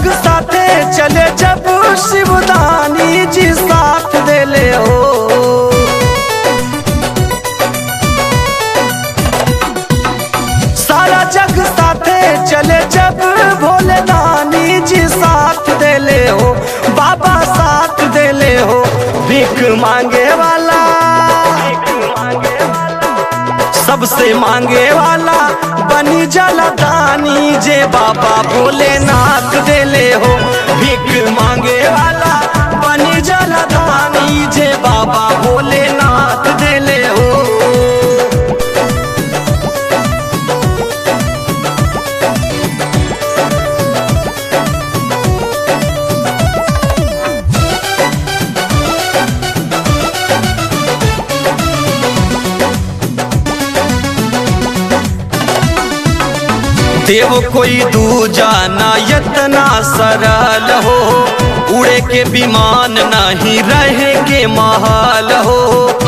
जग साथे चले जब शिवदानी जी साथ देले हो। सारा जग साथे चले जब भोलेदानी जी साथ देले हो। बाबा साथ देले हो। भीख मांगे वाला सबसे मांगे वाला बनी जलदानी जे बाबा भोलेनाथ देले हो। भीख मांगे वाला बनी जलदानी जे बाबा भोलेनाथ देले हो। देव कोई दूजा ना यतना सरल हो। उड़े के विमान नहीं रहे के महल हो।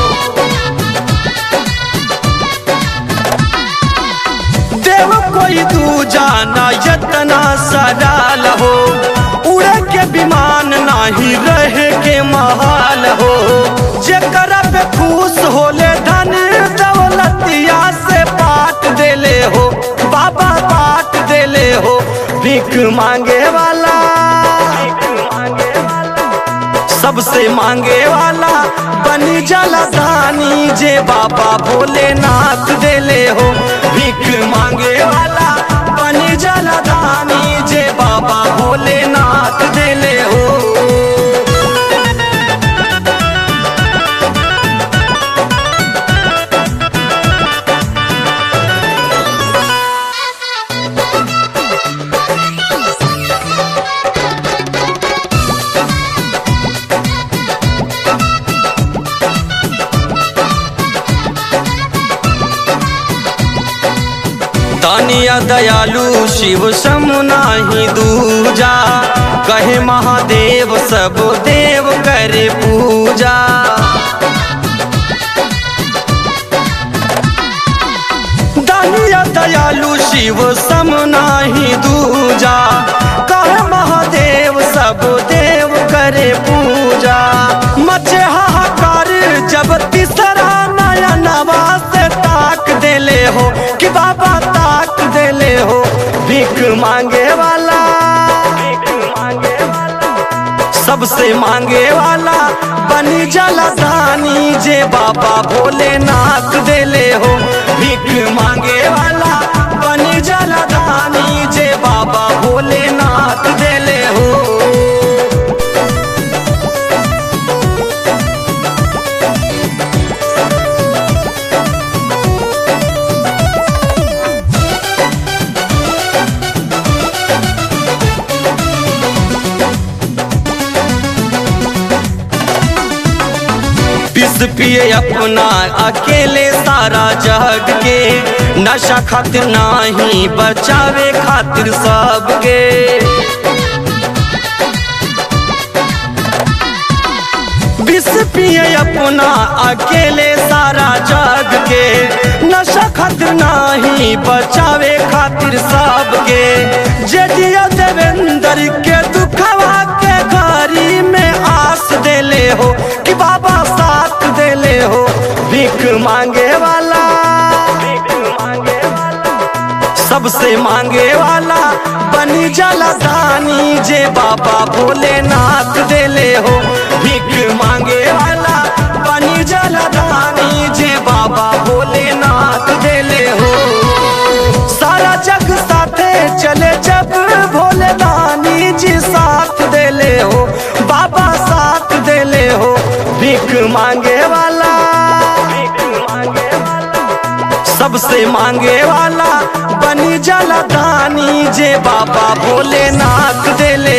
देव कोई दूजा ना यतना सरल हो। उड़े के विमान नहीं रहे के महल हो। जेकरा पे खुश होले धन दौलतिया से पाट देले हो। बाबा पाट देले हो। भीख मांगे वाला सबसे मांगे वाला बनी जलदानी जे बाबा भोलेनाथ देले हो। भीख मांगे वाला बनी जलदानी जे बाबा भोलेनाथ देले हो। दानिया दयालु शिव सम नाही दूजा। कहे महादेव सब देव करे पूजा। दानिया दयालु शिव सम नाही दूजा। कहे महादेव सब देव करे पूजा। मचे हाहाकार जब तीसरा नया नवा से ताक देले हो कि बाबा ताक देले हो। भीख मांगे वाला सबसे मांगे वाला बनी जलदानी जे बाबा भोलेनाथ देले हो। भीख मांगे वाला बनी जलदानी जे बाबा भोलेनाथ देले हो। विष पिए अपना अकेले सारा जग के। नशा खातिर नहीं बचावे खातिर सबके। विष पिए अपना अकेले सारा जग के। नशा खातिर नहीं बचावे खातिर सबके। जेदिया देवेंद्र के दुखवा के घड़ी में आस देले हो कि बाबा साथ देले हो। भीख मांगे वाला सबसे मांगे वाला बनी जलदानी जे बाबा भोलेनाथ देले हो। भीख मांगे वाला बनी जलदानी जे बाबा भोलेनाथ देले हो। सारा जग साथे चले जब भोलेदानी जी साथ देले हो। बाबा साथ देले हो। भीख मांगे वाला सबसे मांगे वाला बनी जलदानी जे बाबा भोलेनाथ देले